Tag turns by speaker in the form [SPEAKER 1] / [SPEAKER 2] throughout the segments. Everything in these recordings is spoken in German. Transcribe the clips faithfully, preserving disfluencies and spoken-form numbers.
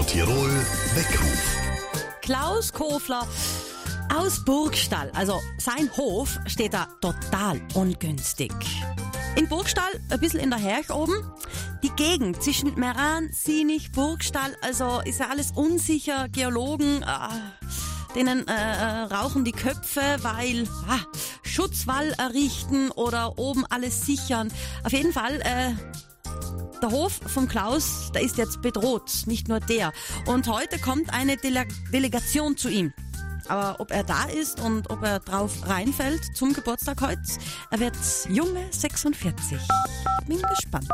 [SPEAKER 1] Radio Tirol Weckruf.
[SPEAKER 2] Klaus Kofler aus Burgstall, also sein Hof steht da total ungünstig. In Burgstall, ein bisschen in der Herch oben, die Gegend zwischen Meran, Sinich, Burgstall, also ist ja alles unsicher. Geologen, äh, denen äh, rauchen die Köpfe, weil ah, Schutzwall errichten oder oben alles sichern. Auf jeden Fall, äh, der Hof vom Klaus, der ist jetzt bedroht, nicht nur der. Und heute kommt eine Dele- Delegation zu ihm. Aber ob er da ist und ob er drauf reinfällt zum Geburtstag heute, er wird junge sechsundvierzig. Bin gespannt.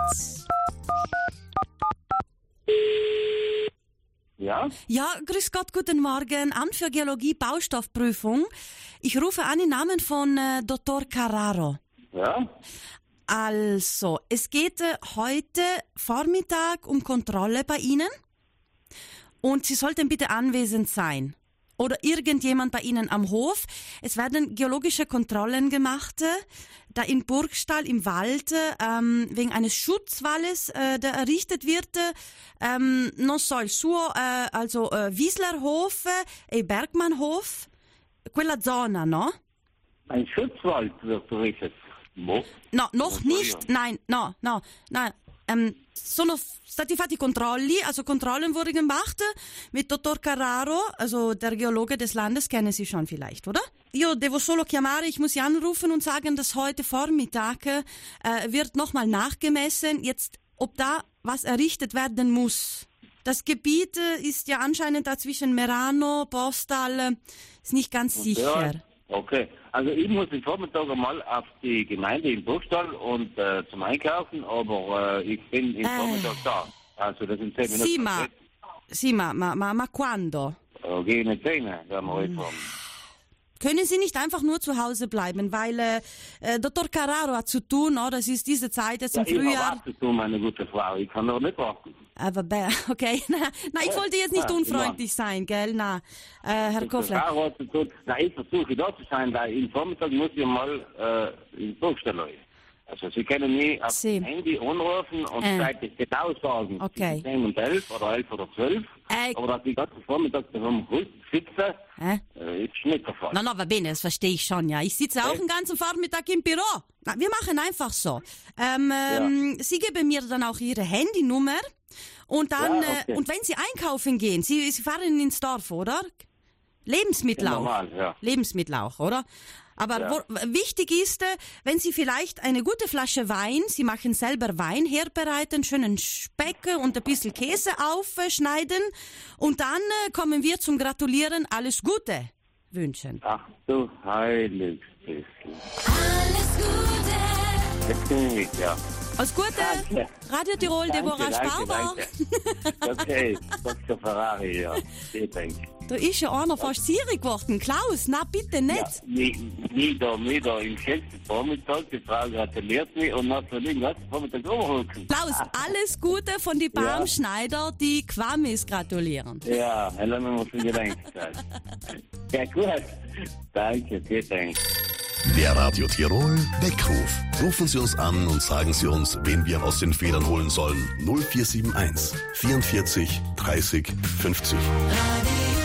[SPEAKER 3] Ja?
[SPEAKER 2] Ja, grüß Gott, guten Morgen. Amt für Geologie, Baustoffprüfung. Ich rufe an im Namen von äh, Doktor Carraro.
[SPEAKER 3] Ja?
[SPEAKER 2] Also, es geht äh, heute Vormittag um Kontrolle bei Ihnen. Und Sie sollten bitte anwesend sein. Oder irgendjemand bei Ihnen am Hof. Es werden geologische Kontrollen gemacht, äh, da in Burgstall im Wald, ähm, wegen eines Schutzwalles, äh, der errichtet wird, ähm, non so il suo, äh, also äh, Wieslerhof e Bergmannhof, quella zona, no?
[SPEAKER 3] Ein Schutzwald wird errichtet. Wo?
[SPEAKER 2] No, noch nicht, nein, no, no, no. Um, sono stati fatti controlli, also Kontrollen wurden gemacht mit Doktor Carraro, also der Geologe des Landes, kennen Sie schon vielleicht, oder? Io devo solo chiamare, ich muss Sie anrufen und sagen, dass heute Vormittag äh, wird nochmal nachgemessen, jetzt, ob da was errichtet werden muss. Das Gebiet äh, ist ja anscheinend da zwischen Merano, Postal, äh, ist nicht ganz sicher.
[SPEAKER 3] Ja, okay. Also ich muss den Vormittag einmal auf die Gemeinde in Burgstall und äh, zum Einkaufen, aber äh, ich bin im
[SPEAKER 2] Äh.
[SPEAKER 3] Vormittag da. Also das sind zehn Minuten.
[SPEAKER 2] Sì, ma, sì, ma, ma, ma, ma quando?
[SPEAKER 3] Äh, gegen zehn, werden wir heute fahren.
[SPEAKER 2] Können Sie nicht einfach nur zu Hause bleiben, weil äh, äh, Doktor Carraro hat zu tun, oder? Das ist diese Zeit jetzt
[SPEAKER 3] Ja,
[SPEAKER 2] im
[SPEAKER 3] ich habe
[SPEAKER 2] Frühjahr.
[SPEAKER 3] was zu tun, meine gute Frau. Ich kann doch nicht warten.
[SPEAKER 2] Aber bä- okay, na, na, ich wollte jetzt nicht
[SPEAKER 3] Ja,
[SPEAKER 2] unfreundlich sein, gell? Na, äh, Herr
[SPEAKER 3] Die
[SPEAKER 2] Kofler.
[SPEAKER 3] Frau hat zu tun. Na, ich versuche da zu sein, weil im Vormittag muss ich mal äh, in Burgstall rein. Also Sie können mich auf
[SPEAKER 2] Sie.
[SPEAKER 3] dem Handy anrufen und
[SPEAKER 2] Äh.
[SPEAKER 3] zeitlich genau sagen,
[SPEAKER 2] Okay.
[SPEAKER 3] zwischen zehn und elf oder elf oder zwölf.
[SPEAKER 2] Äh.
[SPEAKER 3] Aber dass ich ganzen Vormittag daheim sitze,
[SPEAKER 2] Äh?
[SPEAKER 3] äh, ist nicht der Fall.
[SPEAKER 2] Na, na, va bene, das verstehe ich schon, ja. Ich sitze auch
[SPEAKER 3] Ja.
[SPEAKER 2] den ganzen Vormittag im Büro. Na, wir machen einfach so. Ähm, ähm, Sie geben mir dann auch Ihre Handynummer und dann,
[SPEAKER 3] Ja, okay.
[SPEAKER 2] äh, und wenn Sie einkaufen gehen, Sie, Sie fahren ins Dorf, oder? Lebensmittel
[SPEAKER 3] Ja,
[SPEAKER 2] auch.
[SPEAKER 3] normal, ja.
[SPEAKER 2] Lebensmittel auch, oder? Aber
[SPEAKER 3] Ja.
[SPEAKER 2] wo, wichtig ist, äh, wenn Sie vielleicht eine gute Flasche Wein, Sie machen selber Wein herbereiten, schönen Speck und ein bisschen Käse aufschneiden und dann äh, kommen wir zum Gratulieren, alles Gute wünschen.
[SPEAKER 3] Ach du heiliges bisschen.
[SPEAKER 4] Alles Gute.
[SPEAKER 3] Jetzt bin ich mit, ja.
[SPEAKER 2] Alles Gute,
[SPEAKER 3] Danke.
[SPEAKER 2] Radio Tirol, Deborah
[SPEAKER 3] Danke, danke,
[SPEAKER 2] Sparber.
[SPEAKER 3] danke. Okay, Doktor Ferrari, ja. Ich denke.
[SPEAKER 2] Da ist ja einer fast sierig geworden. Klaus, na bitte nicht.
[SPEAKER 3] Ja, nie, nie da, nie da im schönsten Vormittag. Die Frau gratuliert mich und dann soll ich den ganzen Vormittag rumhucken.
[SPEAKER 2] Klaus, alles Gute von die Baumschneider, die Quamis gratulieren.
[SPEAKER 3] Ja, Helena muss ich gedenken sein. Ja, gut. Danke, vielen Dank.
[SPEAKER 1] Der Radio Tirol Weckruf. Rufen Sie uns an und sagen Sie uns, wen wir aus den Federn holen sollen. null vier sieben eins vierundvierzig dreißig fünfzig.
[SPEAKER 4] Radio